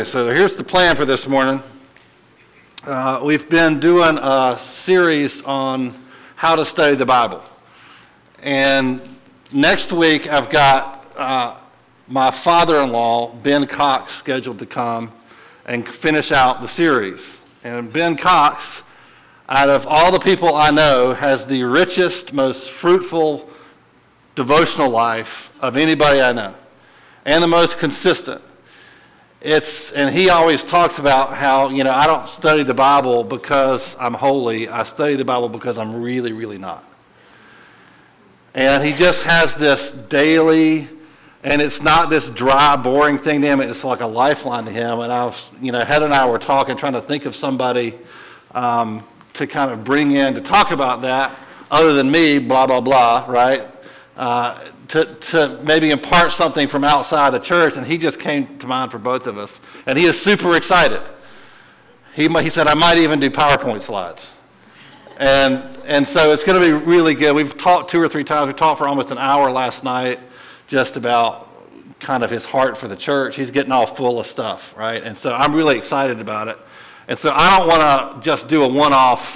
So here's the plan for this morning. We've been doing a series on how to study the Bible. And next week I've got my father-in-law, Ben Cox, scheduled to come and finish out the series. And Ben Cox, out of all the people I know, has the richest, most fruitful devotional life of anybody I know, and the most consistent. And he always talks about how, I don't study the Bible because I'm holy. I study the Bible because I'm really, really not. And he just has this daily, and it's not this dry, boring thing to him. It's like a lifeline to him. And Heather and I were talking, trying to think of somebody to kind of bring in to talk about that, other than me, blah, blah, blah, right? To maybe impart something from outside the church, and he just came to mind for both of us. And he is super excited. He said, I might even do PowerPoint slides. And so it's going to be really good. We've talked 2 or 3 times. We talked for almost an hour last night just about kind of his heart for the church. He's getting all full of stuff, right? And so I'm really excited about it. And so I don't want to just do a one-off,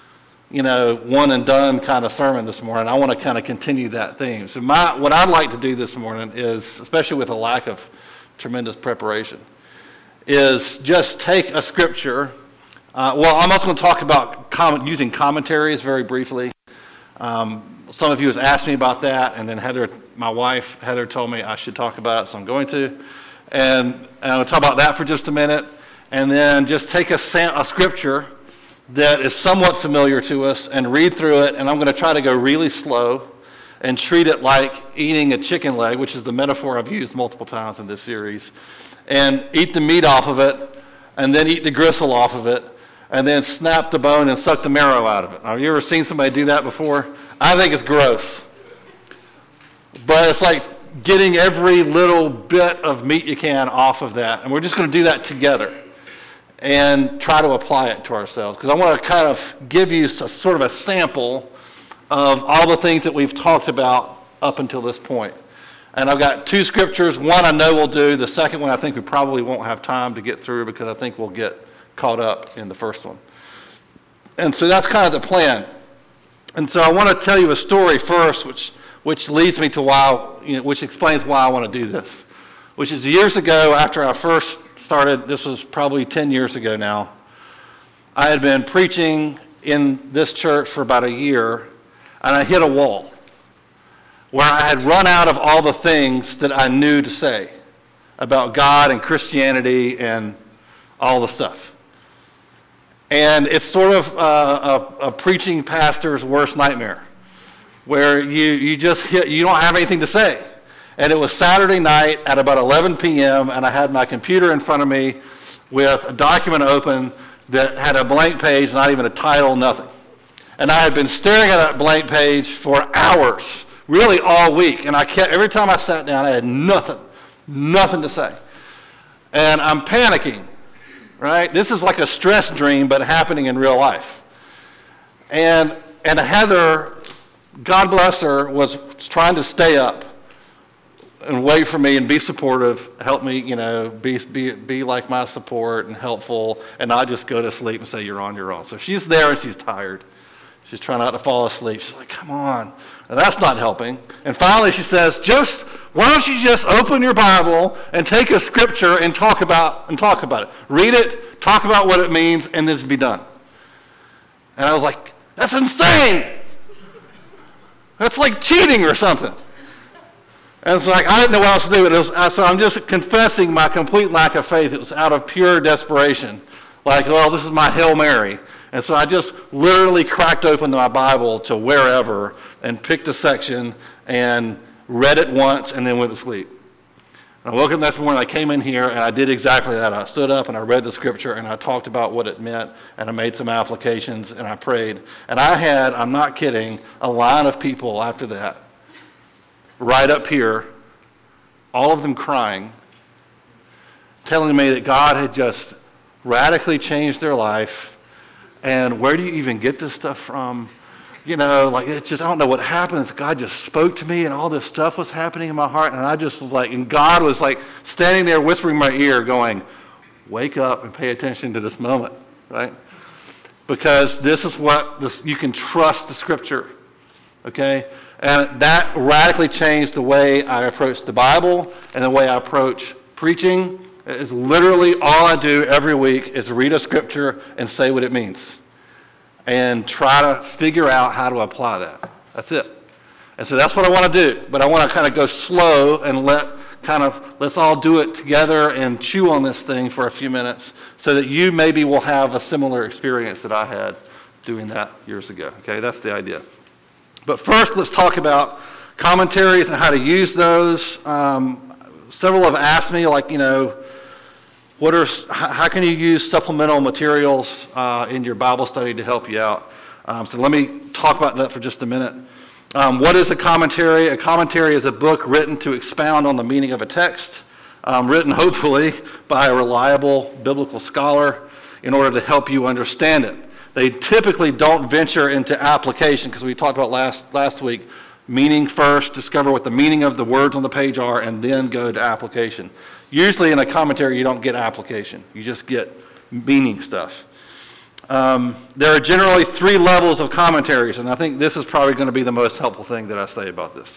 one and done kind of sermon this morning. I want to kind of continue that theme. So what I'd like to do this morning is, especially with a lack of tremendous preparation, is just take a scripture. I'm also going to talk about using commentaries very briefly. Some of you have asked me about that, and then my wife, Heather, told me I should talk about it, so I'm going to. And I'll talk about that for just a minute, and then just take a scripture that is somewhat familiar to us and read through it, and I'm going to try to go really slow and treat it like eating a chicken leg, which is the metaphor I've used multiple times in this series, and eat the meat off of it, and then eat the gristle off of it, and then snap the bone and suck the marrow out of it. Have you ever seen somebody do that before? I think it's gross. But it's like getting every little bit of meat you can off of that, and we're just going to do that together and try to apply it to ourselves, because I want to kind of give you sort of a sample of all the things that we've talked about up until this point. And I've got 2 scriptures. One I know we'll do. The second one I think we probably won't have time to get through, because I think we'll get caught up in the first one. And so that's kind of the plan. And so I want to tell you a story first, which leads me to which explains why I want to do this, which is years ago after I first started. This was probably 10 years ago now. I had been preaching in this church for about a year, and I hit a wall where I had run out of all the things that I knew to say about God and Christianity and all the stuff. And it's sort of a preaching pastor's worst nightmare, where you don't have anything to say. And it was Saturday night at about 11 p.m., and I had my computer in front of me with a document open that had a blank page, not even a title, nothing. And I had been staring at that blank page for hours, really all week. And every time I sat down, I had nothing to say. And I'm panicking, right? This is like a stress dream, but happening in real life. And Heather, God bless her, was trying to stay up and wait for me and be supportive, help me, be like my support and helpful, and not just go to sleep and say, you're on. So she's there and she's tired. She's trying not to fall asleep. She's like, come on. And that's not helping. And finally she says, why don't you just open your Bible and take a scripture and talk about it. Read it, talk about what it means, and this be done. And I was like, that's insane. That's like cheating or something. And it's like, I didn't know what else to do. So I'm just confessing my complete lack of faith. It was out of pure desperation. Like, well, this is my Hail Mary. And so I just literally cracked open my Bible to wherever and picked a section and read it once and then went to sleep. And I woke up next morning, I came in here, and I did exactly that. I stood up and I read the scripture, and I talked about what it meant, and I made some applications, and I prayed. And I had, I'm not kidding, a line of people after that, right up here, all of them crying, telling me that God had just radically changed their life, and where do you even get this stuff from? It's just, I don't know what happens. God just spoke to me, and all this stuff was happening in my heart, and I just was like, and God was like standing there whispering in my ear going, wake up and pay attention to this moment, right? Because this is what you can trust the Scripture, okay? And that radically changed the way I approach the Bible and the way I approach preaching. It is literally all I do every week is read a Scripture and say what it means and try to figure out how to apply that. That's it. And so that's what I want to do. But I want to kind of go slow and let's all do it together and chew on this thing for a few minutes so that you maybe will have a similar experience that I had doing that years ago. Okay, that's the idea. But first, let's talk about commentaries and how to use those. Several have asked me, how can you use supplemental materials in your Bible study to help you out? So let me talk about that for just a minute. What is a commentary? A commentary is a book written to expound on the meaning of a text, written hopefully by a reliable biblical scholar in order to help you understand it. They typically don't venture into application because we talked about last week, meaning first, discover what the meaning of the words on the page are, and then go to application. Usually in a commentary, you don't get application. You just get meaning stuff. There are generally 3 levels of commentaries, and I think this is probably going to be the most helpful thing that I say about this.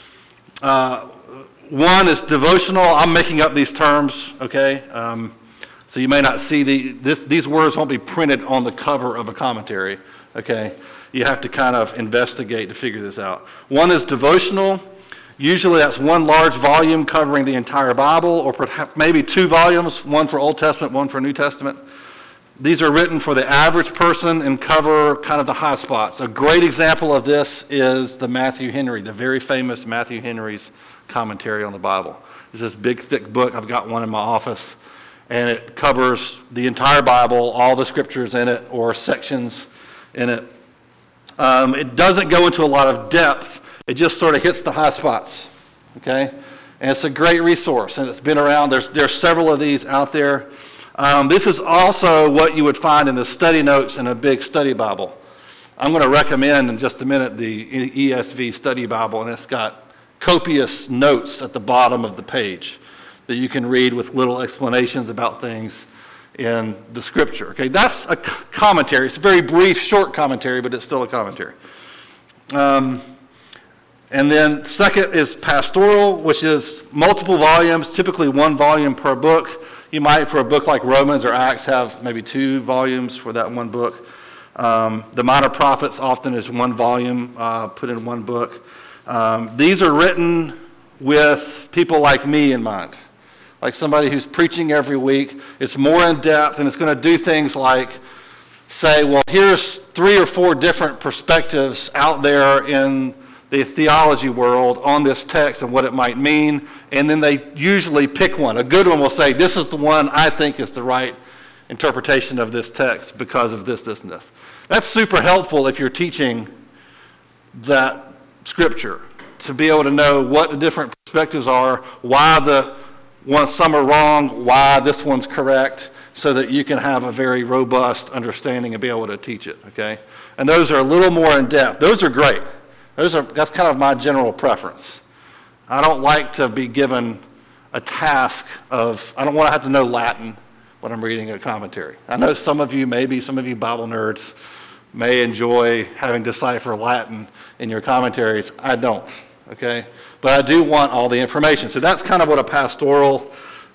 One is devotional. I'm making up these terms, okay? So you may not see these words won't be printed on the cover of a commentary, okay? You have to kind of investigate to figure this out. One is devotional. Usually that's one large volume covering the entire Bible, or perhaps maybe 2 volumes, one for Old Testament, one for New Testament. These are written for the average person and cover kind of the high spots. A great example of this is the Matthew Henry, the very famous Matthew Henry's commentary on the Bible. It's this big, thick book. I've got one in my office, and it covers the entire Bible, all the scriptures in it, or sections in it. It doesn't go into a lot of depth. It just sort of hits the high spots, okay? And it's a great resource, and it's been around. There's several of these out there. This is also what you would find in the study notes in a big study Bible. I'm going to recommend in just a minute the ESV study Bible, and it's got copious notes at the bottom of the page that you can read with little explanations about things in the Scripture. Okay, that's a commentary. It's a very brief, short commentary, but it's still a commentary. And then second is pastoral, which is multiple volumes, typically 1 volume per book. You might, for a book like Romans or Acts, have maybe 2 volumes for that one book. The Minor Prophets often is 1 volume put in 1 book. These are written with people like me in mind, like somebody who's preaching every week. It's more in depth, and it's going to do things like say, well, here's 3 or 4 different perspectives out there in the theology world on this text and what it might mean, and then they usually pick one. A good one will say, this is the one I think is the right interpretation of this text because of this, this, and this. That's super helpful if you're teaching that Scripture, to be able to know what the different perspectives are, why some are wrong, why this one's correct, so that you can have a very robust understanding and be able to teach it, okay? And those are a little more in depth. Those are great. That's kind of my general preference. I don't like to be given a task I don't want to have to know Latin when I'm reading a commentary. I know some of you Bible nerds may enjoy having to decipher Latin in your commentaries. I don't, okay? But I do want all the information. So that's kind of what a pastoral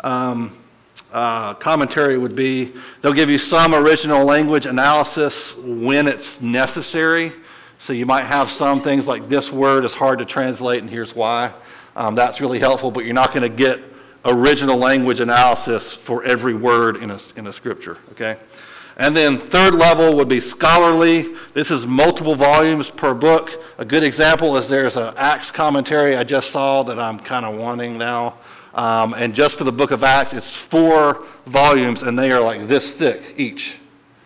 commentary would be. They'll give you some original language analysis when it's necessary. So you might have some things like this word is hard to translate and here's why. That's really helpful, but you're not going to get original language analysis for every word in a scripture, okay? And then third level would be scholarly. This is multiple volumes per book. A good example is there's an Acts commentary I just saw that I'm kind of wanting now. And just for the book of Acts, it's 4 volumes, and they are like this thick each.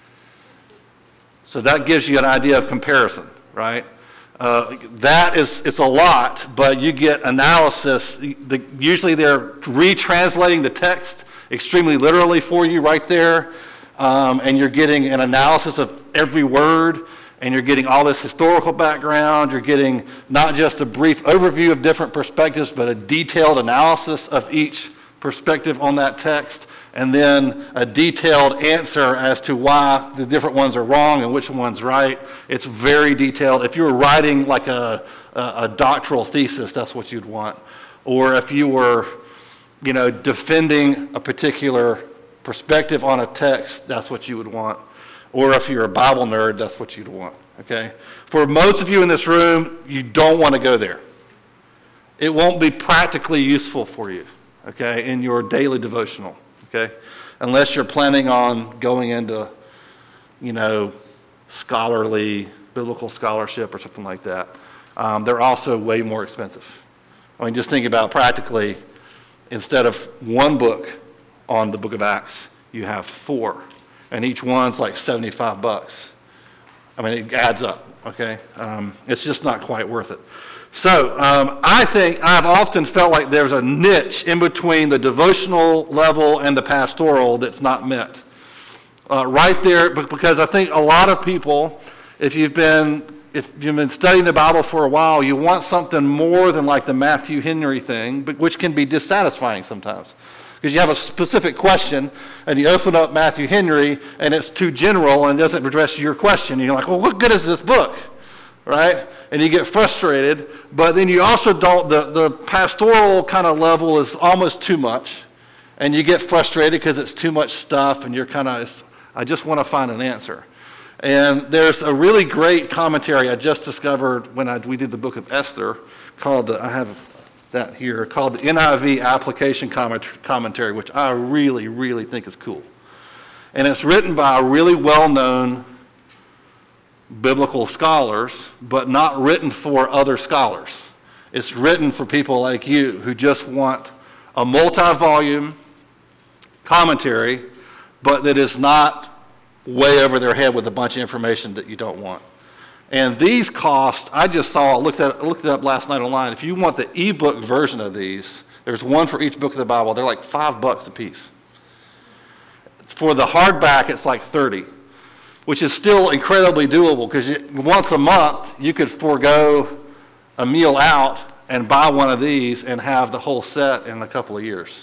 So that gives you an idea of comparison, right? It's a lot, but you get analysis. Usually they're retranslating the text extremely literally for you right there, and you're getting an analysis of every word, and you're getting all this historical background. You're getting not just a brief overview of different perspectives, but a detailed analysis of each perspective on that text. and then a detailed answer as to why the different ones are wrong and which one's right. It's very detailed. If you were writing like a doctoral thesis, that's what you'd want. Or if you were, defending a particular perspective on a text, that's what you would want. Or if you're a Bible nerd, that's what you'd want, okay? For most of you in this room, you don't want to go there. It won't be practically useful for you, okay, in your daily devotional, okay? Unless you're planning on going into, scholarly, biblical scholarship or something like that. They're also way more expensive. I mean, just think about practically, instead of one book on the book of Acts, you have 4. And each one's like $75. I mean, it adds up, okay? It's just not quite worth it. So I think I've often felt like there's a niche in between the devotional level and the pastoral that's not met. Right there, because I think a lot of people, if you've been studying the Bible for a while, you want something more than like the Matthew Henry thing, but which can be dissatisfying sometimes. Because you have a specific question, and you open up Matthew Henry, and it's too general and doesn't address your question. And you're like, well, what good is this book? Right? And you get frustrated, but then you also don't, the pastoral kind of level is almost too much, and you get frustrated because it's too much stuff, and you're kind of, I just want to find an answer. And there's a really great commentary I just discovered when we did the book of Esther, called I have that here, called the NIV Application Commentary, which I really, really think is cool. And it's written by really well-known biblical scholars, but not written for other scholars. It's written for people like you who just want a multi-volume commentary, but that is not way over their head with a bunch of information that you don't want. And these cost, I just saw, looked it up last night online. If you want the ebook version of these, there's one for each book of the Bible. They're like $5 a piece. For the hardback, it's like $30, which is still incredibly doable because once a month, you could forego a meal out and buy one of these and have the whole set in a couple of years.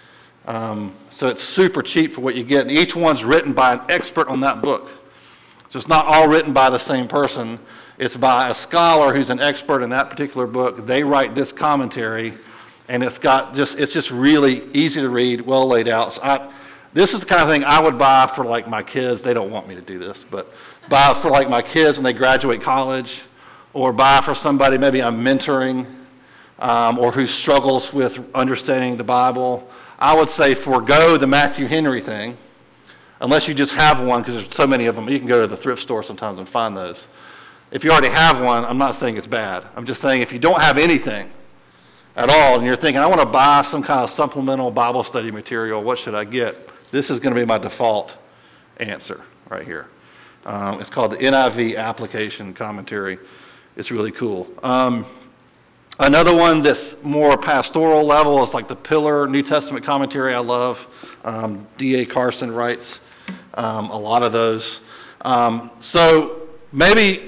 So it's super cheap for what you get. And each one's written by an expert on that book. So it's not all written by the same person. It's by a scholar who's an expert in that particular book. They write this commentary, and it's just really easy to read, well laid out. So this is the kind of thing I would buy for like my kids. They don't want me to do this, but buy for like my kids when they graduate college, or buy for somebody maybe I'm mentoring, or who struggles with understanding the Bible. I would say forego the Matthew Henry thing. Unless you just have one, because there's so many of them. You can go to the thrift store sometimes and find those. If you already have one, I'm not saying it's bad. I'm just saying if you don't have anything at all, and you're thinking, I want to buy some kind of supplemental Bible study material, what should I get? This is going to be my default answer right here. It's called the NIV Application Commentary. It's really cool. Another one that's more pastoral level is like the Pillar New Testament Commentary I love. D.A. Carson writes a lot of those. So maybe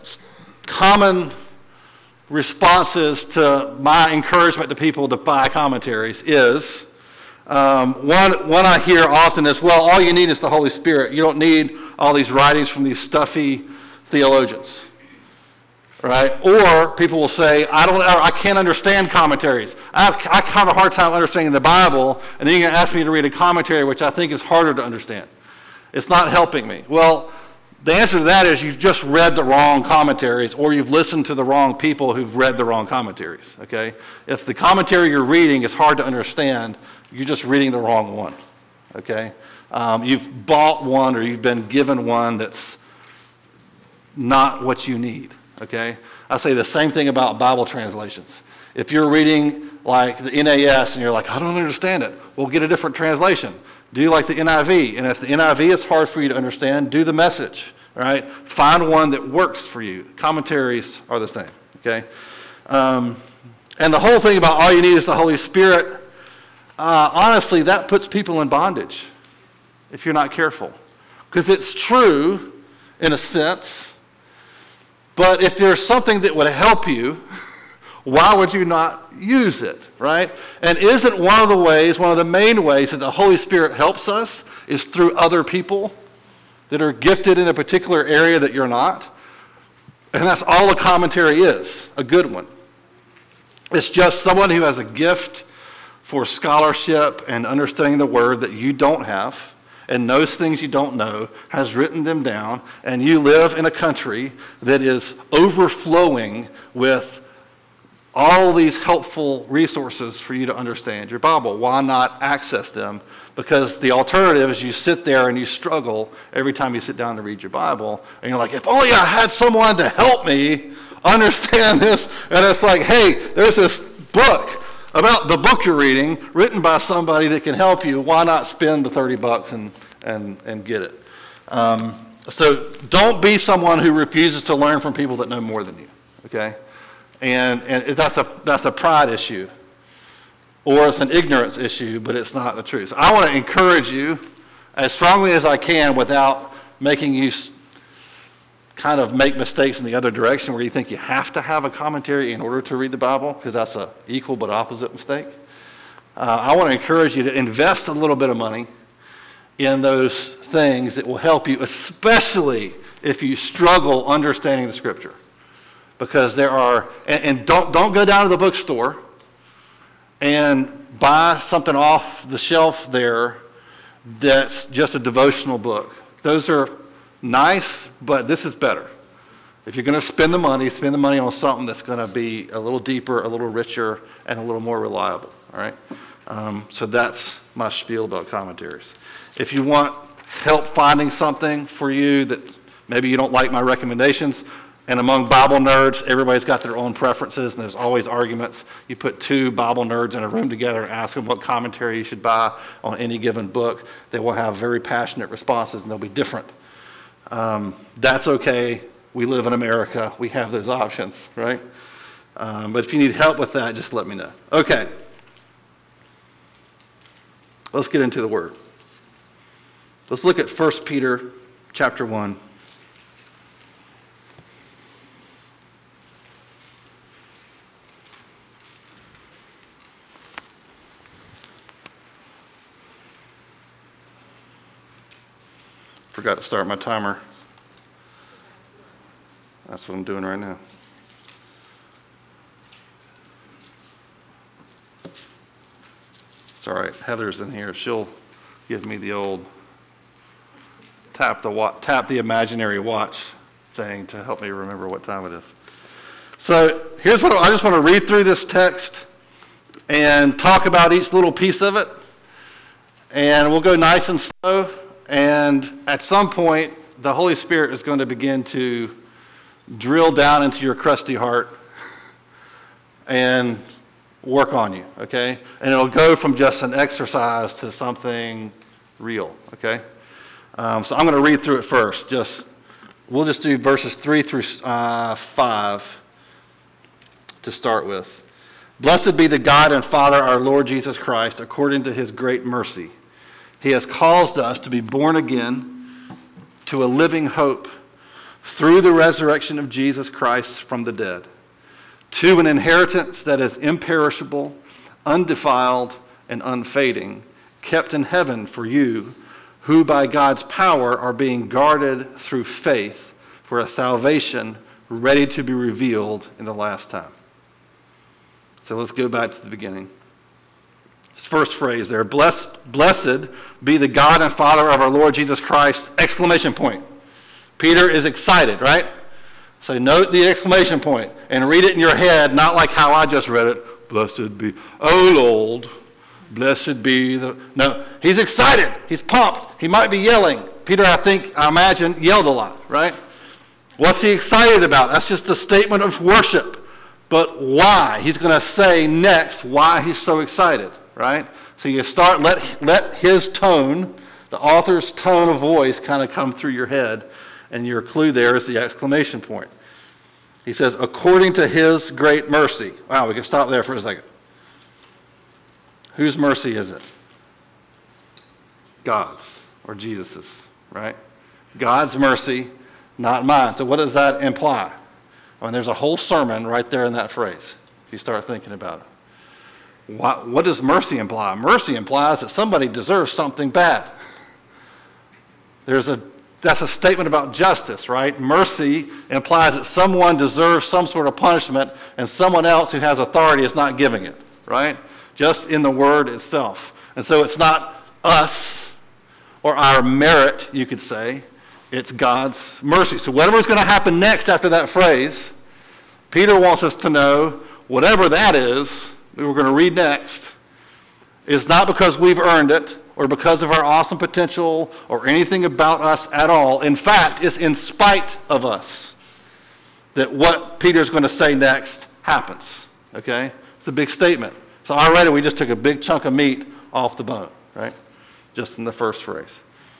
common responses to my encouragement to people to buy commentaries is, one I hear often is, well, all you need is the Holy Spirit. You don't need all these writings from these stuffy theologians. Right? Or people will say, I can't understand commentaries. I have a hard time understanding the Bible, and then you're going to ask me to read a commentary, which I think is harder to understand. It's not helping me. Well, the answer to that is you've just read the wrong commentaries, or you've listened to the wrong people who've read the wrong commentaries. Okay? If the commentary you're reading is hard to understand, you're just reading the wrong one. Okay? You've bought one, or you've been given one that's not what you need. Okay? I say the same thing about Bible translations. If you're reading like the NAS and you're like, I don't understand it, well, get a different translation. Do like the NIV. And if the NIV is hard for you to understand, do the Message. All right? Find one that works for you. Commentaries are the same. Okay? And the whole thing about all you need is the Holy Spirit, honestly, that puts people in bondage if you're not careful. Because it's true in a sense. But if there's something that would help you, Why would you not use it, right? And isn't one of the main ways that the Holy Spirit helps us is through other people that are gifted in a particular area that you're not? And that's all a commentary is, a good one. It's just someone who has a gift for scholarship and understanding the word that you don't have, and knows things you don't know, has written them down, and you live in a country that is overflowing with all these helpful resources for you to understand your Bible. Why not access them? Because the alternative is you sit there and you struggle every time you sit down to read your Bible, and you're like, if only I had someone to help me understand this. And it's like, hey, there's this book about the book you're reading, written by somebody that can help you. Why not spend the $30 and get it? So don't be someone who refuses to learn from people that know more than you, okay? And that's a pride issue, or it's an ignorance issue, but it's not the truth. So I want to encourage you as strongly as I can without making you kind of make mistakes in the other direction where you think you have to have a commentary in order to read the Bible, because that's an equal but opposite mistake. I want to encourage you to invest a little bit of money in those things that will help you, especially if you struggle understanding the Scripture. Because there are, and don't go down to the bookstore and buy something off the shelf there that's just a devotional book. Those are nice, but this is better. If you're going to spend the money on something that's going to be a little deeper, a little richer, and a little more reliable. All right? So that's my spiel about commentaries. If you want help finding something for you that maybe you don't like my recommendations, and among Bible nerds, everybody's got their own preferences, and there's always arguments. You put two Bible nerds in a room together and ask them what commentary you should buy on any given book. They will have very passionate responses, and they'll be different. That's okay. We live in America. We have those options, right? But if you need help with that, just let me know. Okay. Let's get into the Word. Let's look at 1 Peter chapter 1. Forgot to start my timer. That's what I'm doing right now. It's all right. Heather's in here. She'll give me the old tap the imaginary watch thing to help me remember what time it is. So here's what I just want to read through this text and talk about each little piece of it. And we'll go nice and slow. And at some point, the Holy Spirit is going to begin to drill down into your crusty heart and work on you, okay? And it'll go from just an exercise to something real, okay? So I'm going to read through it first. We'll just do verses 3 through 5 to start with. Blessed be the God and Father, our Lord Jesus Christ, according to his great mercy. He has caused us to be born again to a living hope through the resurrection of Jesus Christ from the dead, to an inheritance that is imperishable, undefiled, and unfading, kept in heaven for you, who by God's power are being guarded through faith for a salvation ready to be revealed in the last time. So let's go back to the beginning. This first phrase there, blessed be the God and Father of our Lord Jesus Christ, exclamation point. Peter is excited, right? So note the exclamation point and read it in your head, not like how I just read it. Blessed be, oh Lord, blessed be the... No, he's excited. He's pumped. He might be yelling. Peter, I imagine, yelled a lot, right? What's he excited about? That's just a statement of worship. But why? He's going to say next why he's so excited. Right? So you start, let his tone, the author's tone of voice kind of come through your head, and your clue there is the exclamation point. He says, according to his great mercy. Wow, we can stop there for a second. Whose mercy is it? God's, or Jesus's, right? God's mercy, not mine. So what does that imply? I mean, there's a whole sermon right there in that phrase. if you start thinking about it. What does mercy imply? Mercy implies that somebody deserves something bad. That's a statement about justice, right? Mercy implies that someone deserves some sort of punishment and someone else who has authority is not giving it, right? Just in the word itself. And so it's not us or our merit, you could say. It's God's mercy. So whatever's going to happen next after that phrase, Peter wants us to know whatever that is, we were going to read next, is not because we've earned it or because of our awesome potential or anything about us at all. In fact, it's in spite of us that what Peter's going to say next happens. Okay? It's a big statement. So already we just took a big chunk of meat off the bone, right? Just in the first phrase.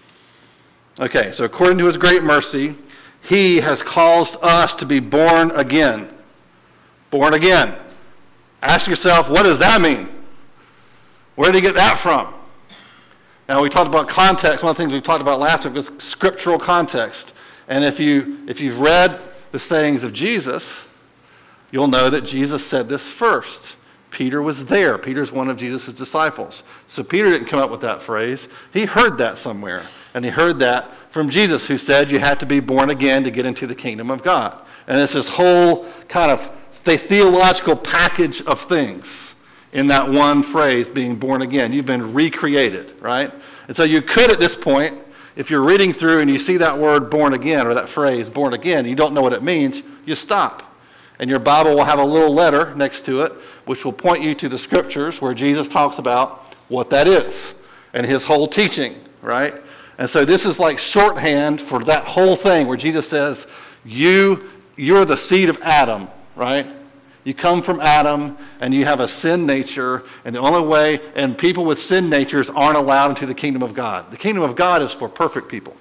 Okay, so according to his great mercy, he has caused us to be born again. Born again. Ask yourself, what does that mean? Where did he get that from? Now, we talked about context. One of the things we talked about last week was scriptural context. And if you've read the sayings of Jesus, you'll know that Jesus said this first. Peter was there. Peter's one of Jesus' disciples. So Peter didn't come up with that phrase. He heard that somewhere. And he heard that from Jesus, who said you have to be born again to get into the kingdom of God. And it's this whole kind of theological package of things in that one phrase, being born again. You've been recreated, right? And so you could, at this point, if you're reading through and you see that word born again, or that phrase born again, and you don't know what it means, you stop. And your Bible will have a little letter next to it, which will point you to the scriptures where Jesus talks about what that is and his whole teaching, right? And so this is like shorthand for that whole thing where Jesus says, you're the seed of Adam, right? You come from Adam and you have a sin nature, and the only way, and people with sin natures aren't allowed into the kingdom of God. The kingdom of God is for perfect people.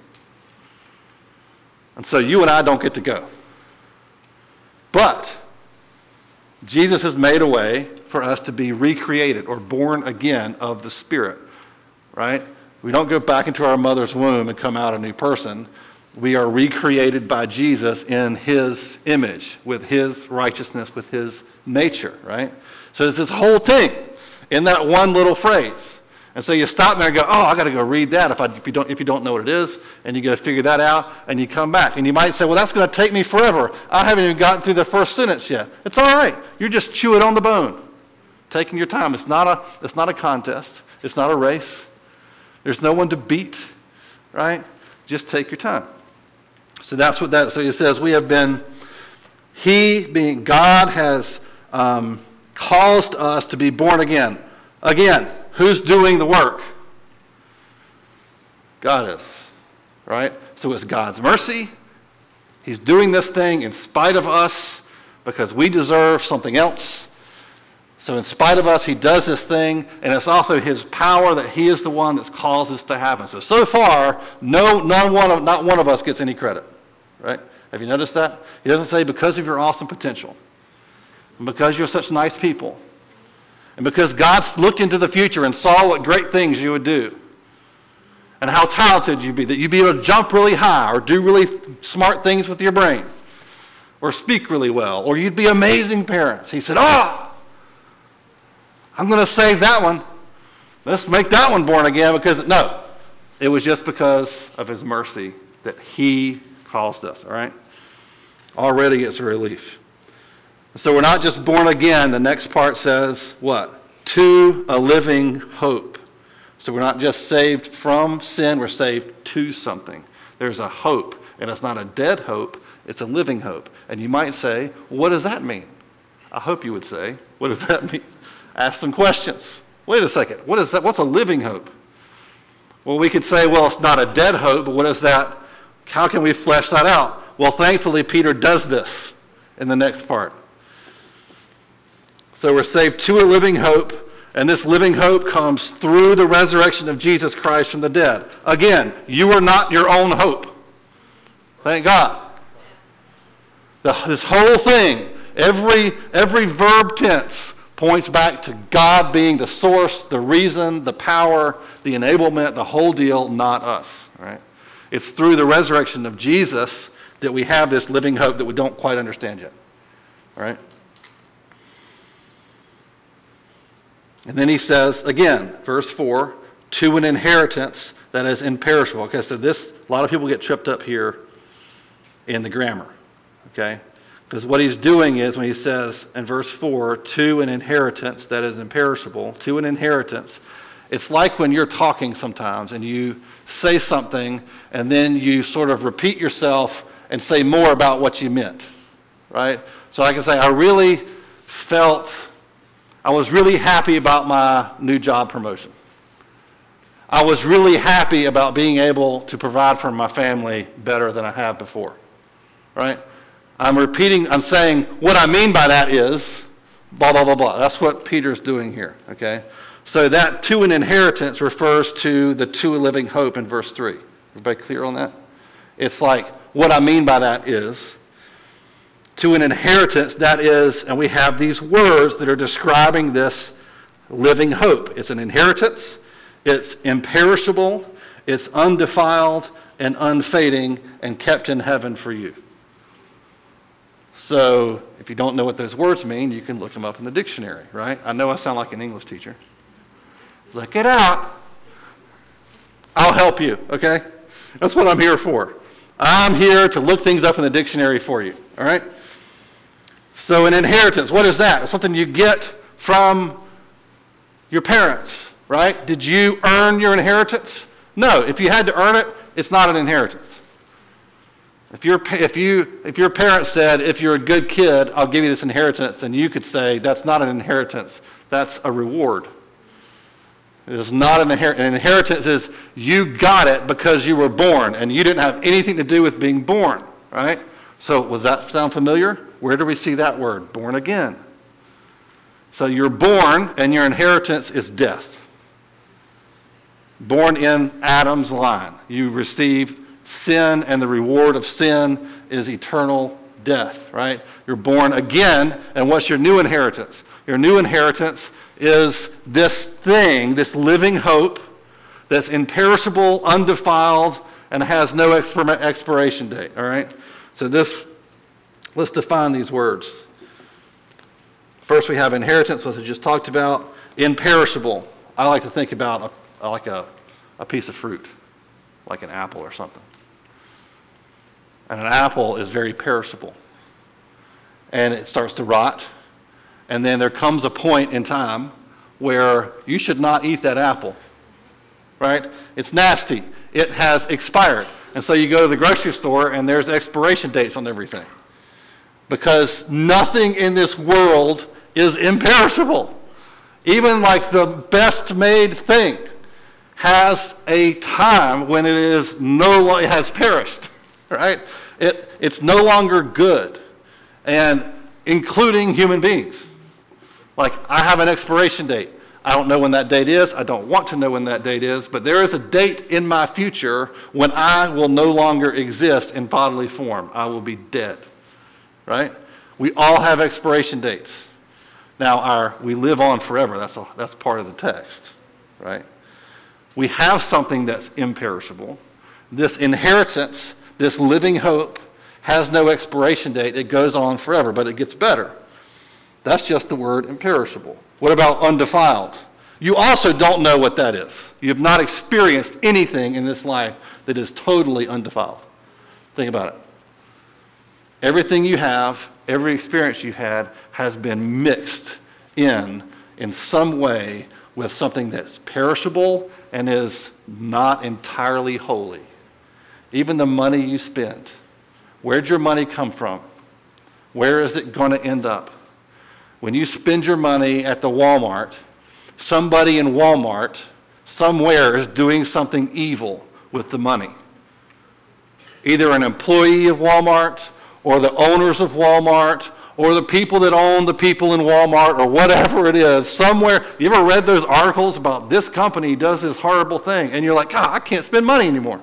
And so you and I don't get to go. But Jesus has made a way for us to be recreated or born again of the Spirit, right? We don't go back into our mother's womb and come out a new person. We are recreated by Jesus in his image, with his righteousness, with his nature, right? So there's this whole thing in that one little phrase. And so you stop there and go, oh, I got to go read that if you don't know what it is, and you got to figure that out, and you come back. And you might say, well, that's going to take me forever. I haven't even gotten through the first sentence yet. It's all right. You're just chewing on the bone, taking your time. It's not a contest. It's not a race. There's no one to beat, right? Just take your time. So that's what that, so it says we have been, he being God has caused us to be born again. Again, who's doing the work? God is, right? So it's God's mercy. He's doing this thing in spite of us because we deserve something else. So in spite of us, he does this thing, and it's also his power that he is the one that's caused this to happen. So far, not one of us gets any credit, right? Have you noticed that? He doesn't say because of your awesome potential, and because you're such nice people, and because God looked into the future and saw what great things you would do, and how talented you'd be, that you'd be able to jump really high, or do really smart things with your brain, or speak really well, or you'd be amazing parents. He said, I'm going to save that one. Let's make that one born again, because no, it was just because of his mercy that he caused us, all right? Already it's a relief. So we're not just born again. The next part says what? To a living hope. So we're not just saved from sin, we're saved to something. There's a hope, and it's not a dead hope, it's a living hope. And you might say, what does that mean? I hope you would say, what does that mean? Ask some questions. Wait a second, what is that? What's a living hope? Well, we could say, well, it's not a dead hope, but what is that? How can we flesh that out? Well, thankfully, Peter does this in the next part. So we're saved to a living hope, and this living hope comes through the resurrection of Jesus Christ from the dead. Again, you are not your own hope. Thank God. This whole thing, every verb tense, points back to God being the source, the reason, the power, the enablement, the whole deal, not us. Right? It's through the resurrection of Jesus that we have this living hope that we don't quite understand yet. All right? And then he says, again, verse 4, to an inheritance that is imperishable. Okay, so a lot of people get tripped up here in the grammar, okay? Because what he's doing is when he says in verse 4, to an inheritance that is imperishable, to an inheritance, it's like when you're talking sometimes and you say something and then you sort of repeat yourself and say more about what you meant, right? So I can say, I was really happy about my new job promotion. I was really happy about being able to provide for my family better than I have before, right? I'm saying what I mean by that is blah, blah, blah, blah. That's what Peter's doing here, okay? So that to an inheritance refers to the to a living hope in verse 3. Everybody clear on that? It's like, what I mean by that is, to an inheritance that is, and we have these words that are describing this living hope. It's an inheritance, it's imperishable, it's undefiled and unfading and kept in heaven for you. So if you don't know what those words mean, you can look them up in the dictionary, right? I know I sound like an English teacher. Look it out. I'll help you, okay? That's what I'm here for. I'm here to look things up in the dictionary for you, all right? So an inheritance, what is that? It's something you get from your parents, right? Did you earn your inheritance? No, if you had to earn it, it's not an inheritance. If your parents said, if you're a good kid, I'll give you this inheritance, then you could say, that's not an inheritance, that's a reward. It is not an inheritance. An inheritance is you got it because you were born, and you didn't have anything to do with being born, right? So does that sound familiar? Where do we see that word? Born again. So you're born, and your inheritance is death. Born in Adam's line. You receive sin, and the reward of sin is eternal death, right? You're born again, and what's your new inheritance? Your new inheritance is this thing, this living hope that's imperishable, undefiled, and has no expiration date, all right? So let's define these words. First we have inheritance, which we just talked about. Imperishable. I like to think about like a piece of fruit, like an apple or something. And an apple is very perishable. And it starts to rot. And then there comes a point in time where you should not eat that apple, right? It's nasty. It has expired. And so you go to the grocery store and there's expiration dates on everything. Because nothing in this world is imperishable. Even like the best made thing has a time when it has perished, right? It's no longer good, and including human beings. Like, I have an expiration date. I don't know when that date is. I don't want to know when that date is, but there is a date in my future when I will no longer exist in bodily form. I will be dead, right? We all have expiration dates. Now, we live on forever. That's part of the text, right? We have something that's imperishable. This inheritance, this living hope, has no expiration date. It goes on forever, but it gets better. That's just the word imperishable. What about undefiled? You also don't know what that is. You have not experienced anything in this life that is totally undefiled. Think about it. Everything you have, every experience you've had, has been mixed in some way with something that's perishable and is not entirely holy. Even the money you spend. Where'd your money come from? Where is it going to end up? When you spend your money at the Walmart, somebody in Walmart somewhere is doing something evil with the money. Either an employee of Walmart or the owners of Walmart or the people that own the people in Walmart or whatever it is. Somewhere, you ever read those articles about this company does this horrible thing and you're like, God, I can't spend money anymore.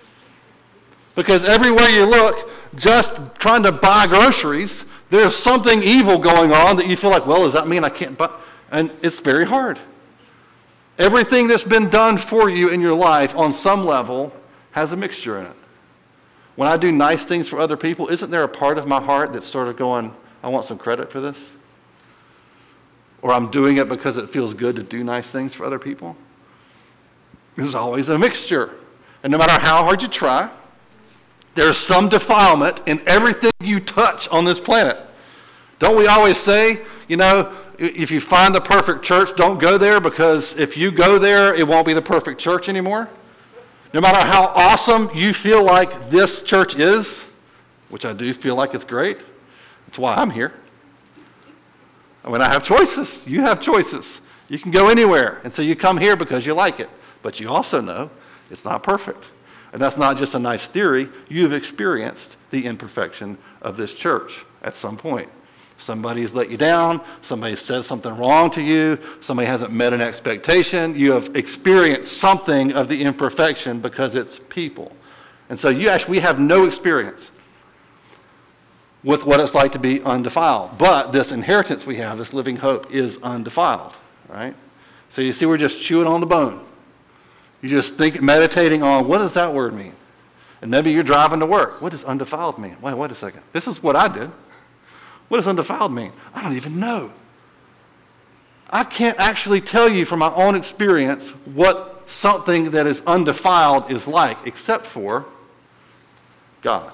Because everywhere you look, just trying to buy groceries, there's something evil going on that you feel like, well, does that mean I can't buy? And it's very hard. Everything that's been done for you in your life on some level has a mixture in it. When I do nice things for other people, isn't there a part of my heart that's sort of going, I want some credit for this? or I'm doing it because it feels good to do nice things for other people. There's always a mixture. And no matter how hard you try, there's some defilement in everything you touch on this planet. Don't we always say, if you find the perfect church, don't go there, because if you go there, it won't be the perfect church anymore? No matter how awesome you feel like this church is, which I do feel like it's great, that's why I'm here. I have choices. You have choices. You can go anywhere. And so you come here because you like it. But you also know it's not perfect. And that's not just a nice theory. You've experienced the imperfection of this church at some point. Somebody's let you down. Somebody said something wrong to you. Somebody hasn't met an expectation. You have experienced something of the imperfection because it's people. And so we have no experience with what it's like to be undefiled. But this inheritance we have, this living hope, is undefiled, right? So you see, we're just chewing on the bone. You're just meditating on, what does that word mean? And maybe you're driving to work. What does undefiled mean? Wait a second. This is what I did. What does undefiled mean? I don't even know. I can't actually tell you from my own experience what something that is undefiled is like, except for God.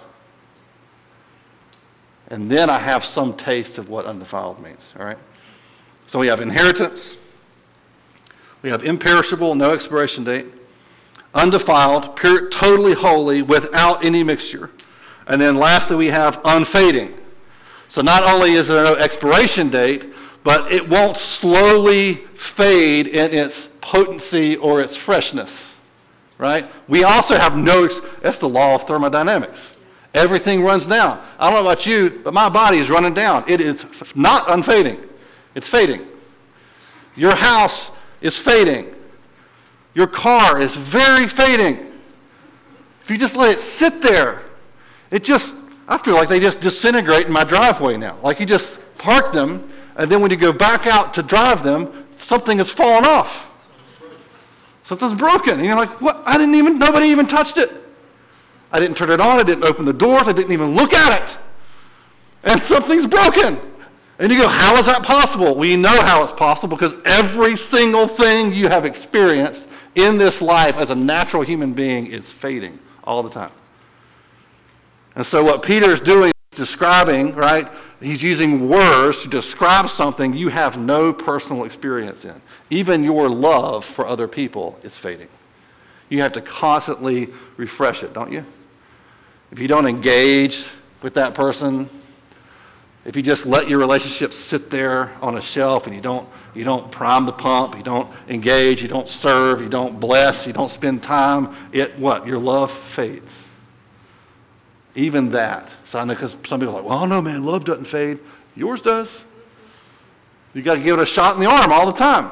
And then I have some taste of what undefiled means, all right? So we have inheritance. We have imperishable, no expiration date. Undefiled, pure, totally holy, without any mixture. And then lastly, we have unfading. So not only is there no expiration date, but it won't slowly fade in its potency or its freshness, right? We also have that's the law of thermodynamics. Everything runs down. I don't know about you, but my body is running down. It is not unfading. It's fading. Your house is fading. Your car is very fading. If you just let it sit there, I feel like they just disintegrate in my driveway now. Like you just park them, and then when you go back out to drive them, something has fallen off. Something's broken. And you're like, what? Nobody even touched it. I didn't turn it on. I didn't open the doors. I didn't even look at it. And something's broken. And you go, how is that possible? We know how it's possible because every single thing you have experienced in this life as a natural human being is fading all the time. And so what Peter is doing is describing, right? He's using words to describe something you have no personal experience in. Even your love for other people is fading. You have to constantly refresh it, don't you? If you don't engage with that person, if you just let your relationship sit there on a shelf and you don't prime the pump, you don't engage, you don't serve, you don't bless, you don't spend time, your love fades. Even that. So I know because some people are like, well, no, man, love doesn't fade. Yours does. You got to give it a shot in the arm all the time.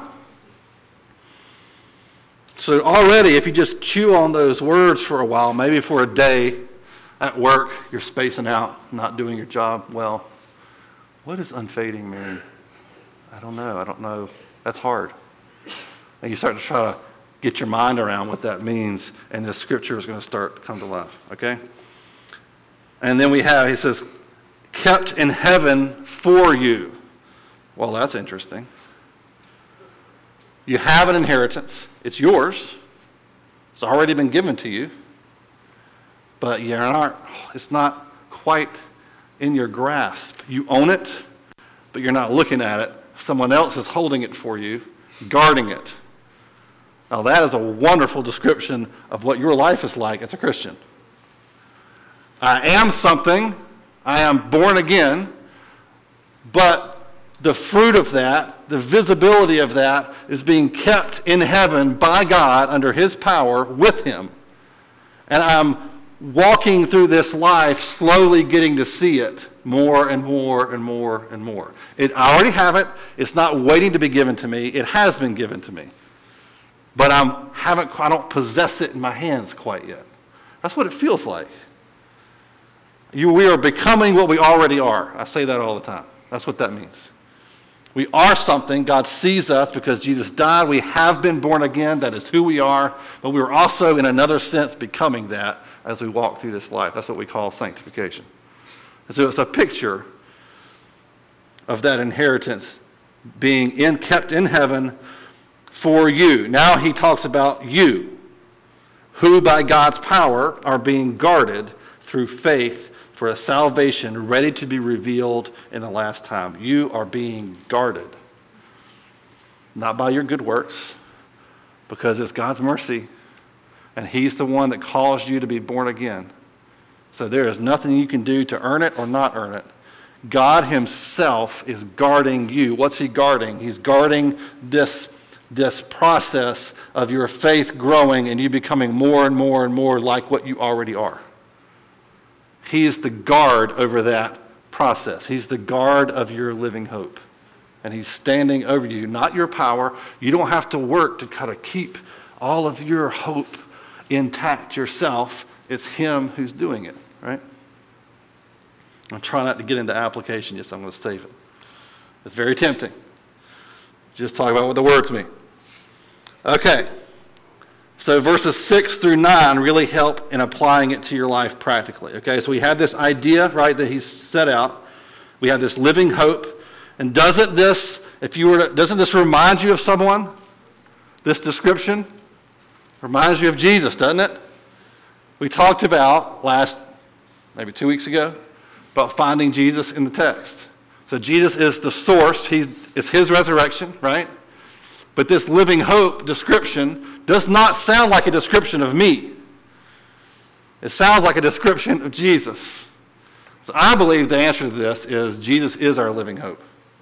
So already, if you just chew on those words for a while, maybe for a day at work, you're spacing out, not doing your job well. What does unfading mean? I don't know. That's hard. And you start to try to get your mind around what that means, and the scripture is going to start to come to life, okay? And then he says, kept in heaven for you. Well, that's interesting. You have an inheritance. It's yours. It's already been given to you. But it's not quite in your grasp. You own it, but you're not looking at it. Someone else is holding it for you, guarding it. Now that is a wonderful description of what your life is like as a Christian. I am something. I am born again. But the fruit of that, the visibility of that, is being kept in heaven by God under his power with him. And I'm walking through this life slowly getting to see it more and more and more and more. I already have it. It's not waiting to be given to me. It has been given to me. But I don't possess it in my hands quite yet. That's what it feels like. We are becoming what we already are. I say that all the time. That's what that means. We are something. God sees us because Jesus died. We have been born again. That is who we are. But we are also, in another sense, becoming that as we walk through this life. That's what we call sanctification. And so it's a picture of that inheritance being kept in heaven for you. Now he talks about you, who by God's power are being guarded through faith for a salvation ready to be revealed in the last time. You are being guarded. Not by your good works, because it's God's mercy, and he's the one that caused you to be born again. So there is nothing you can do to earn it or not earn it. God himself is guarding you. What's he guarding? He's guarding this process of your faith growing and you becoming more and more and more like what you already are. He is the guard over that process. He's the guard of your living hope. And he's standing over you, not your power. You don't have to work to kind of keep all of your hope intact yourself. It's him who's doing it, right? I'm trying not to get into application, yes, I'm going to save it. It's very tempting. Just talk about what the words mean. Okay, so verses 6 through 9 really help in applying it to your life practically. Okay, so we have this idea, right, that he's set out. We have this living hope. And doesn't this remind you of someone? This description reminds you of Jesus, doesn't it? We talked about maybe 2 weeks ago, about finding Jesus in the text. So Jesus is the source. It's his resurrection, right? But this living hope description does not sound like a description of me. It sounds like a description of Jesus. So I believe the answer to this is Jesus is our living hope.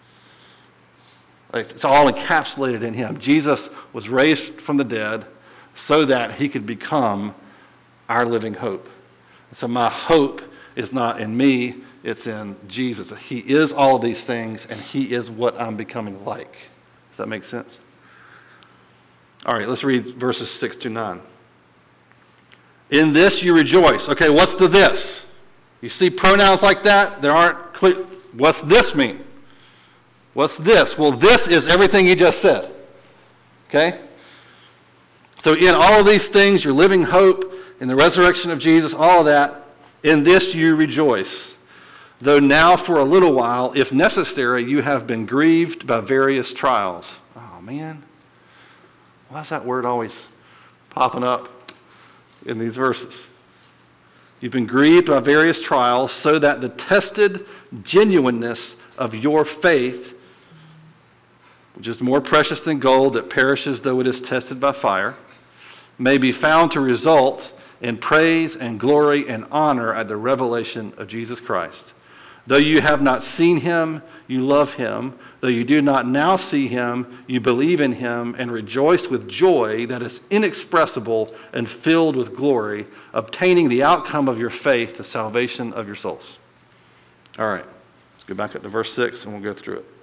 It's all encapsulated in him. Jesus was raised from the dead so that he could become our living hope. So my hope is not in me, it's in Jesus. He is all of these things, and he is what I'm becoming like. Does that make sense? All right, let's read verses 6 to 9. In this you rejoice. Okay, what's the this? You see pronouns like that? There aren't clear. What's this mean? What's this? Well, this is everything he just said. Okay? So in all of these things, your living hope, in the resurrection of Jesus, all of that, in this you rejoice. Though now for a little while, if necessary, you have been grieved by various trials. Oh, man. Why is that word always popping up in these verses? You've been grieved by various trials so that the tested genuineness of your faith, which is more precious than gold that perishes though it is tested by fire, may be found to result in praise and glory and honor at the revelation of Jesus Christ. Though you have not seen him, you love him. Though you do not now see him, you believe in him and rejoice with joy that is inexpressible and filled with glory, obtaining the outcome of your faith, the salvation of your souls. All right, let's go back up to verse 6 and we'll go through it.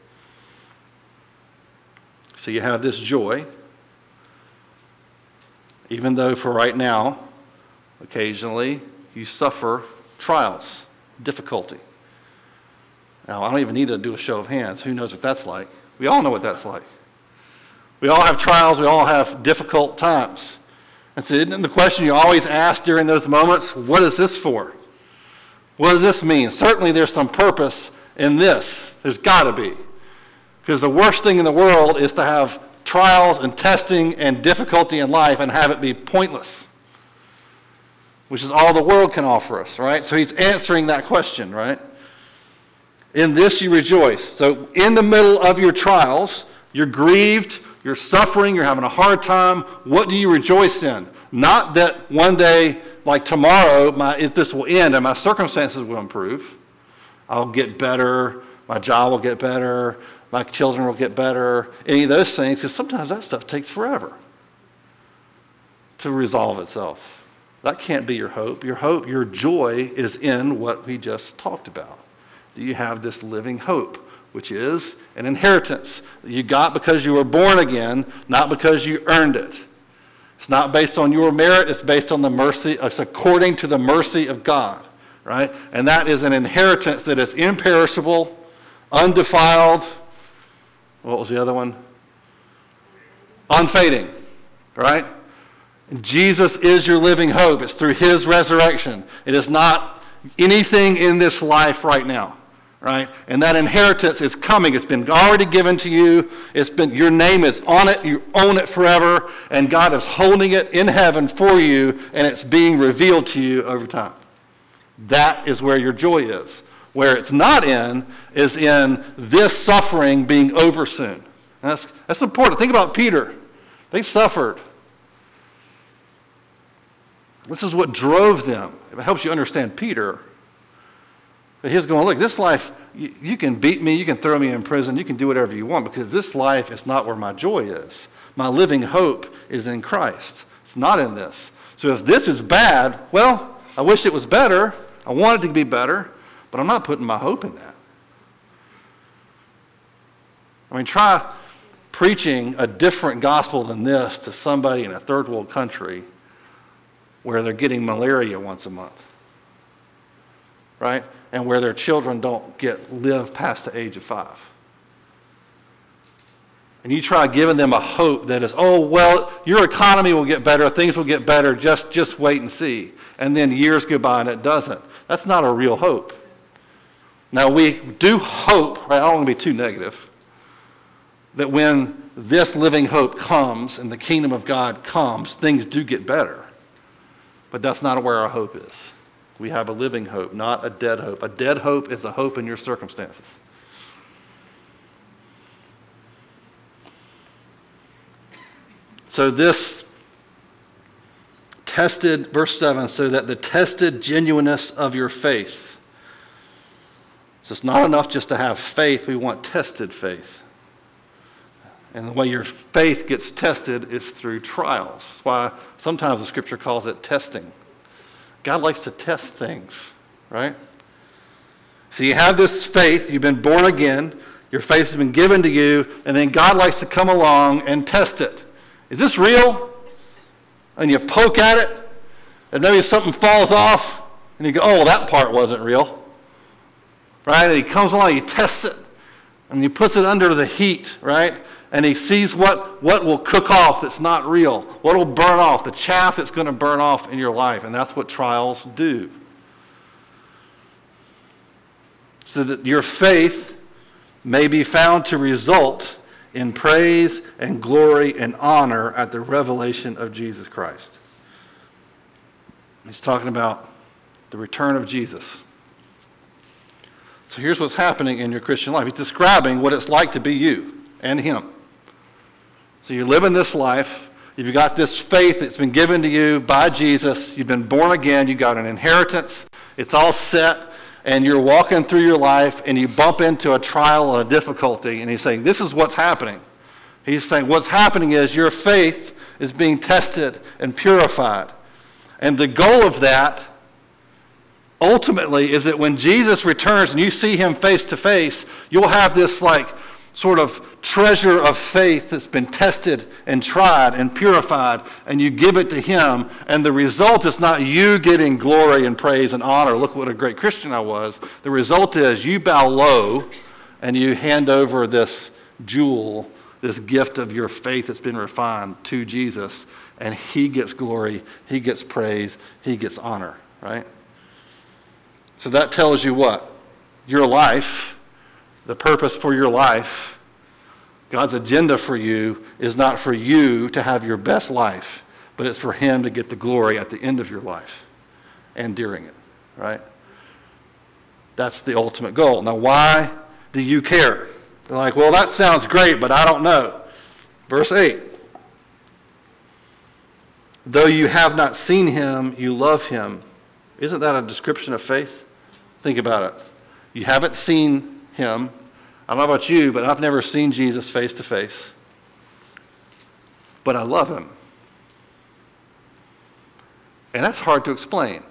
So you have this joy, even though for right now, occasionally, you suffer trials, difficulty. Now, I don't even need to do a show of hands. Who knows what that's like? We all know what that's like. We all have trials. We all have difficult times. And so isn't the question you always ask during those moments, what is this for? What does this mean? Certainly there's some purpose in this. There's got to be. Because the worst thing in the world is to have trials and testing and difficulty in life and have it be pointless, which is all the world can offer us, right? So he's answering that question, right? In this you rejoice. So in the middle of your trials, you're grieved, you're suffering, you're having a hard time. What do you rejoice in? Not that one day, like tomorrow, if this will end and my circumstances will improve. I'll get better, my job will get better, my children will get better, any of those things, because sometimes that stuff takes forever to resolve itself. That can't be your hope. Your hope, your joy is in what we just talked about. You have this living hope, which is an inheritance that you got because you were born again, not because you earned it. It's not based on your merit, it's based on the mercy, it's according to the mercy of God, right? And that is an inheritance that is imperishable, undefiled. What was the other one? Unfading, right? Jesus is your living hope. It's through his resurrection. It is not anything in this life right now. right? And that inheritance is coming. It's been already given to you. Your name is on it. You own it forever. And God is holding it in heaven for you, and it's being revealed to you over time. That is where your joy is. Where it's not in is in this suffering being over soon. And that's important. Think about Peter. They suffered. This is what drove them. If it helps you understand Peter, he's going, look, this life, you can beat me, you can throw me in prison, you can do whatever you want, because this life is not where my joy is. My living hope is in Christ. It's not in this. So if this is bad, well, I wish it was better. I want it to be better, but I'm not putting my hope in that. I mean, try preaching a different gospel than this to somebody in a third world country where they're getting malaria once a month, right? And where their children don't live past the age of 5. And you try giving them a hope that is, oh, well, your economy will get better, things will get better, just wait and see. And then years go by and it doesn't. That's not a real hope. Now, we do hope, right? I don't want to be too negative, that when this living hope comes and the kingdom of God comes, things do get better. But that's not where our hope is. We have a living hope, not a dead hope. A dead hope is a hope in your circumstances. So this tested, verse 7, so that the tested genuineness of your faith. So it's not enough just to have faith, we want tested faith. And the way your faith gets tested is through trials. That's why sometimes the scripture calls it testing. God likes to test things, right? So you have this faith, you've been born again, your faith has been given to you, and then God likes to come along and test it. Is this real? And you poke at it, and maybe something falls off, and you go, oh, that part wasn't real. Right? And he comes along, he tests it, and he puts it under the heat, right? And he sees what will cook off that's not real, what will burn off, the chaff that's going to burn off in your life. And that's what trials do. So that your faith may be found to result in praise and glory and honor at the revelation of Jesus Christ. He's talking about the return of Jesus. So here's what's happening in your Christian life. He's describing what it's like to be you and him. So you're living this life. You've got this faith that's been given to you by Jesus. You've been born again. You've got an inheritance. It's all set. And you're walking through your life and you bump into a trial and a difficulty. And he's saying, this is what's happening. He's saying what's happening is your faith is being tested and purified. And the goal of that ultimately is that when Jesus returns and you see him face to face, you'll have this sort of treasure of faith that's been tested and tried and purified, and you give it to him, and the result is not you getting glory and praise and honor. Look what a great Christian I was. The result is you bow low and you hand over this jewel, this gift of your faith that's been refined to Jesus, and he gets glory, he gets praise, he gets honor, right? So that tells you what? Your life, the purpose for your life, God's agenda for you is not for you to have your best life, but it's for him to get the glory at the end of your life and during it, right? That's the ultimate goal. Now, why do you care? They're like, well, that sounds great, but I don't know. Verse 8. Though you have not seen him, you love him. Isn't that a description of faith? Think about it. You haven't seen him. I don't know about you, but I've never seen Jesus face to face. But I love him. And that's hard to explain.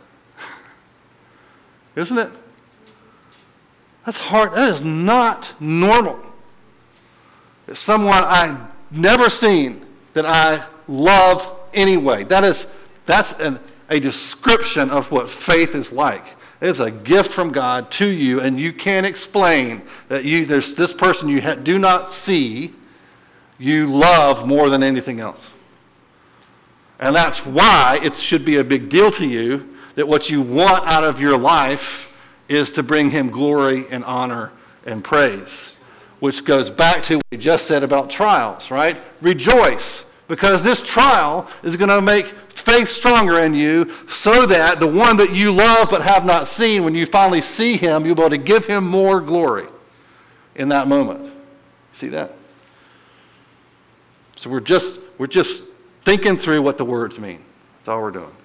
Isn't it? That's hard. That is not normal. It's someone I've never seen that I love anyway. That's a description of what faith is like. It's a gift from God to you, and you can't explain that there's this person you do not see, you love more than anything else. And that's why it should be a big deal to you that what you want out of your life is to bring him glory and honor and praise, which goes back to what we just said about trials, right? Rejoice, because this trial is going to make faith stronger in you so that the one that you love but have not seen, when you finally see him, you'll be able to give him more glory in that moment. See that? So we're just thinking through what the words mean. That's all we're doing.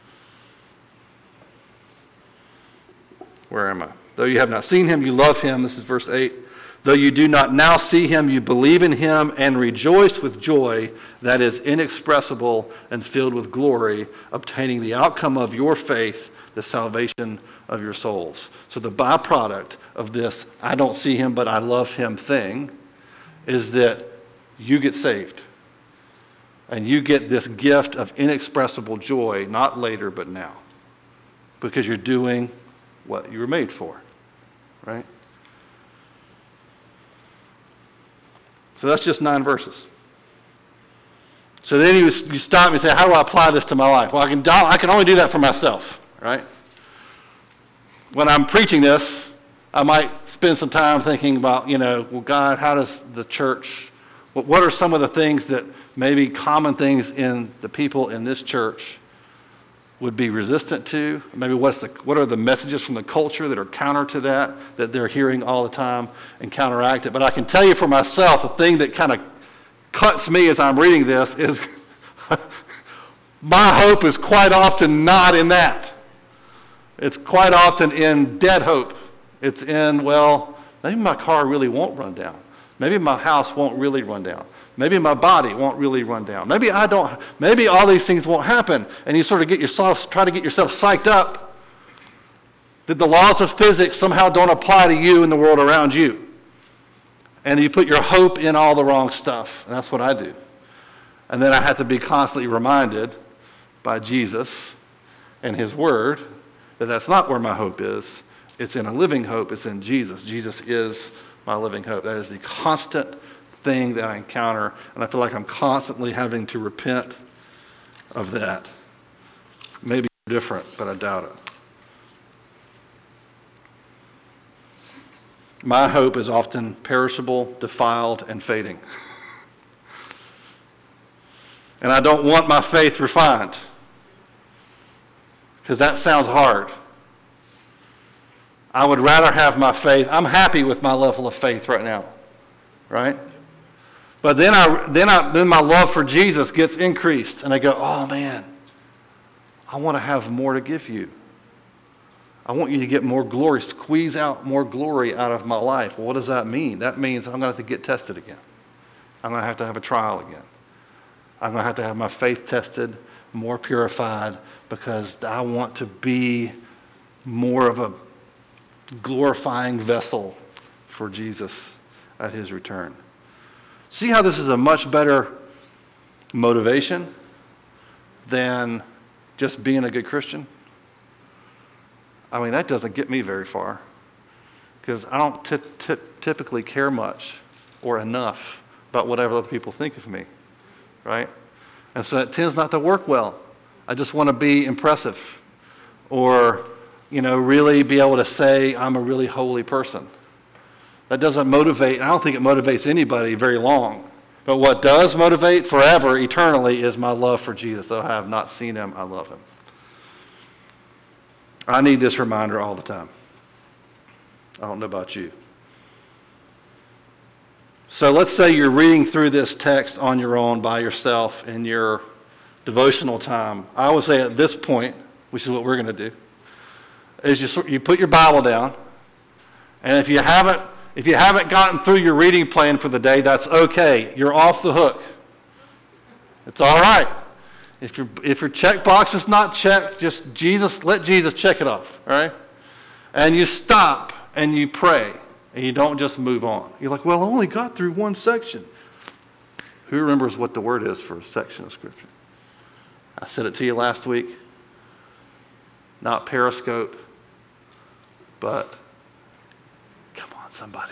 Where am I? Though you have not seen him, you love him. This is verse 8. Though you do not now see him, you believe in him and rejoice with joy that is inexpressible and filled with glory, obtaining the outcome of your faith, the salvation of your souls. So the byproduct of this, I don't see him, but I love him thing, is that you get saved. And you get this gift of inexpressible joy, not later, but now. Because you're doing what you were made for, right? So that's just 9 verses. So then you stop and say, how do I apply this to my life? Well, I can only do that for myself, right? When I'm preaching this, I might spend some time thinking about, well, God, how does the church, what are some of the things that maybe common things in the people in this church would be resistant to? Maybe what are the messages from the culture that are counter to that they're hearing all the time and counteract it? But I can tell you for myself, the thing that kind of cuts me as I'm reading this is my hope is quite often not in that. It's quite often in dead hope. It's in, well, maybe my car really won't run down. Maybe my house won't really run down. Maybe my body won't really run down. Maybe all these things won't happen. And you sort of try to get yourself psyched up that the laws of physics somehow don't apply to you and the world around you. And you put your hope in all the wrong stuff. And that's what I do. And then I have to be constantly reminded by Jesus and his word that that's not where my hope is. It's in a living hope. It's in Jesus. Jesus is my living hope. That is the constant thing that I encounter, and I feel like I'm constantly having to repent of that. Maybe different, but I doubt it. My hope is often perishable, defiled, and fading. And I don't want my faith refined, because that sounds hard. I would rather have my faith. I'm happy with my level of faith right now, right? But then my love for Jesus gets increased, and I go, oh man, I want to have more to give you. I want you to get more glory, squeeze out more glory out of my life. Well, what does that mean? That means I'm going to have to get tested again. I'm going to have a trial again. I'm going to have my faith tested, more purified, because I want to be more of a glorifying vessel for Jesus at his return. See how this is a much better motivation than just being a good Christian? I mean, that doesn't get me very far, because I don't typically care much or enough about whatever other people think of me, right? And so it tends not to work well. I just want to be impressive or, really be able to say I'm a really holy person. That doesn't motivate, I don't think it motivates anybody very long. But what does motivate forever, eternally, is my love for Jesus. Though I have not seen him, I love him. I need this reminder all the time. I don't know about you. So let's say you're reading through this text on your own by yourself in your devotional time. I would say at this point, which is what we're going to do, is you put your Bible down, and if you haven't gotten through your reading plan for the day, that's okay. You're off the hook. It's all right. If your checkbox is not checked, just let Jesus check it off, all right? And you stop and you pray, and you don't just move on. You're like, well, I only got through one section. Who remembers what the word is for a section of Scripture? I said it to you last week. Not Periscope, but come on, somebody.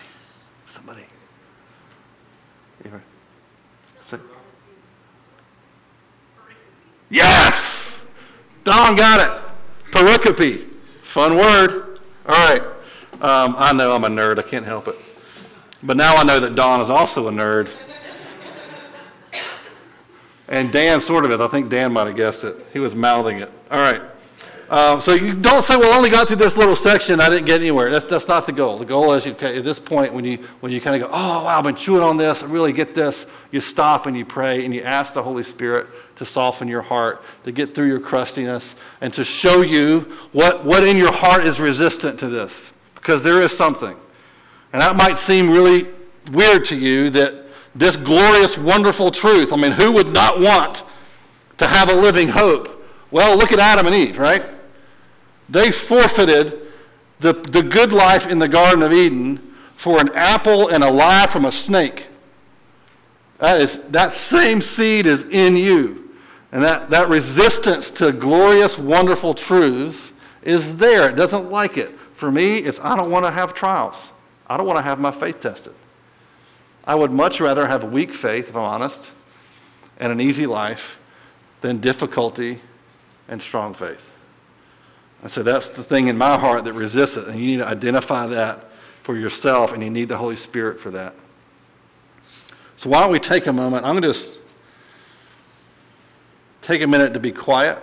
Yes! Don got it. Pericope. Fun word. All right. I know I'm a nerd. I can't help it. But now I know that Don is also a nerd. And Dan sort of is. I think Dan might have guessed it. He was mouthing it. All right. So you don't say, well, I only got through this little section. I didn't get anywhere. That's not the goal. The goal is at this point when you kind of go, oh, wow, I've been chewing on this. I really get this. You stop and you pray and you ask the Holy Spirit to soften your heart, to get through your crustiness, and to show you what in your heart is resistant to this. Because there is something. And that might seem really weird to you that this glorious, wonderful truth, I mean, who would not want to have a living hope? Well, look at Adam and Eve, right? They forfeited the good life in the Garden of Eden for an apple and a lie from a snake. That same seed is in you. And that resistance to glorious, wonderful truths is there. It doesn't like it. For me, it's I don't want to have trials. I don't want to have my faith tested. I would much rather have a weak faith, if I'm honest, and an easy life than difficulty and strong faith. And so that's the thing in my heart that resists it, and you need to identify that for yourself, and you need the Holy Spirit for that. So why don't we take a moment? I'm going to just take a minute to be quiet,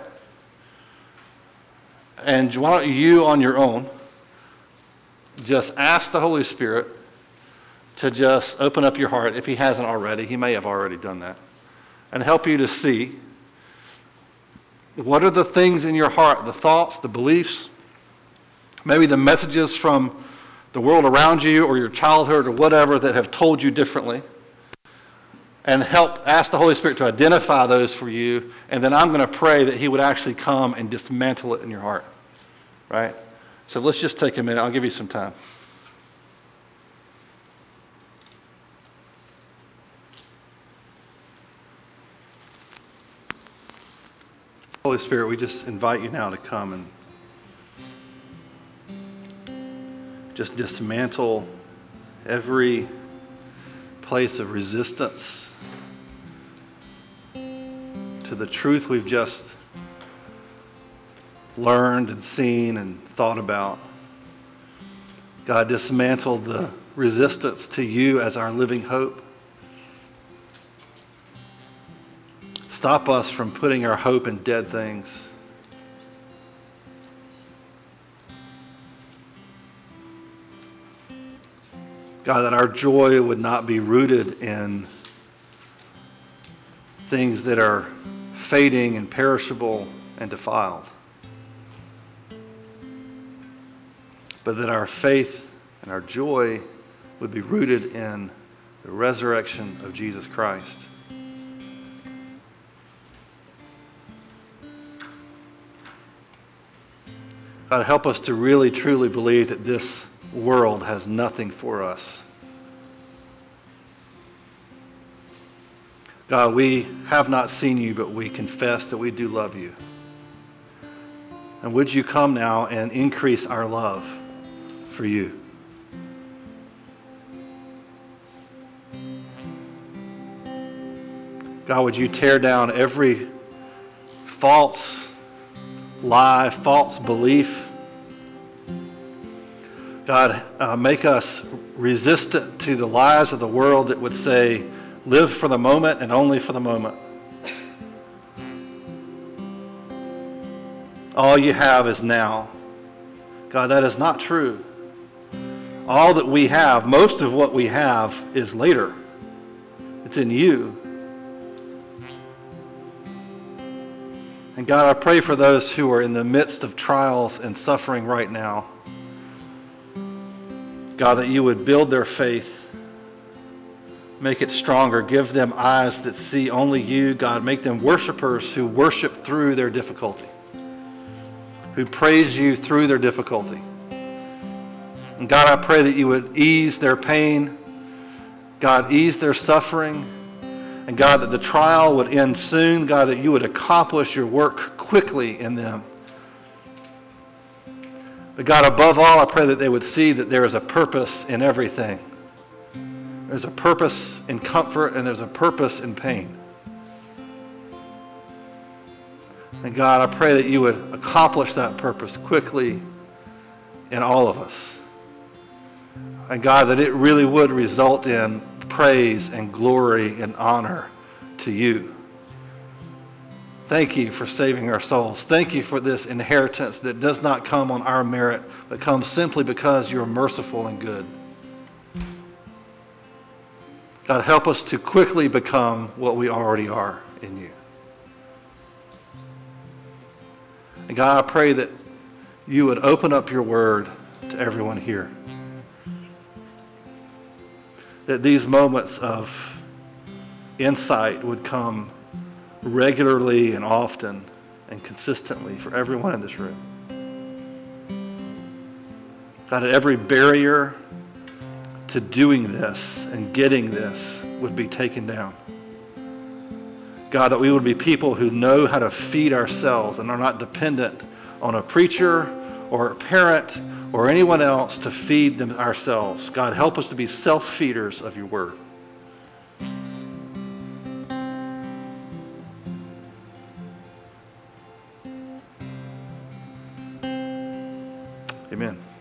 and why don't you on your own just ask the Holy Spirit to just open up your heart. If he hasn't already, he may have already done that, and help you to see what are the things in your heart, the thoughts, the beliefs, maybe the messages from the world around you or your childhood or whatever that have told you differently, and ask the Holy Spirit to identify those for you, and then I'm going to pray that he would actually come and dismantle it in your heart, right? So let's just take a minute. I'll give you some time. Holy Spirit, we just invite you now to come and just dismantle every place of resistance to the truth we've just learned and seen and thought about. God, dismantle the resistance to you as our living hope. Stop us from putting our hope in dead things. God, that our joy would not be rooted in things that are fading and perishable and defiled, but that our faith and our joy would be rooted in the resurrection of Jesus Christ. God, help us to really, truly believe that this world has nothing for us. God, we have not seen you, but we confess that we do love you. And would you come now and increase our love for you? God, would you tear down every false lie, false belief. God, make us resistant to the lies of the world that would say, live for the moment and only for the moment. All you have is now. God, that is not true. All that we have, most of what we have, is later. It's in you. And God, I pray for those who are in the midst of trials and suffering right now. God, that you would build their faith, make it stronger, give them eyes that see only you. God, make them worshipers who worship through their difficulty, who praise you through their difficulty. And God, I pray that you would ease their pain, God, ease their suffering, and God, that the trial would end soon. God, that you would accomplish your work quickly in them. But God, above all, I pray that they would see that there is a purpose in everything. There's a purpose in comfort and there's a purpose in pain. And God, I pray that you would accomplish that purpose quickly in all of us. And God, that it really would result in praise and glory and honor to you. Thank you for saving our souls. Thank you for this inheritance that does not come on our merit, but comes simply because you're merciful and good. God, help us to quickly become what we already are in you. And God, I pray that you would open up your word to everyone here. That these moments of insight would come regularly and often and consistently for everyone in this room. God, that every barrier to doing this and getting this would be taken down. God, that we would be people who know how to feed ourselves and are not dependent on a preacher or a parent or anyone else to feed them ourselves. God, help us to be self-feeders of your word. Amen.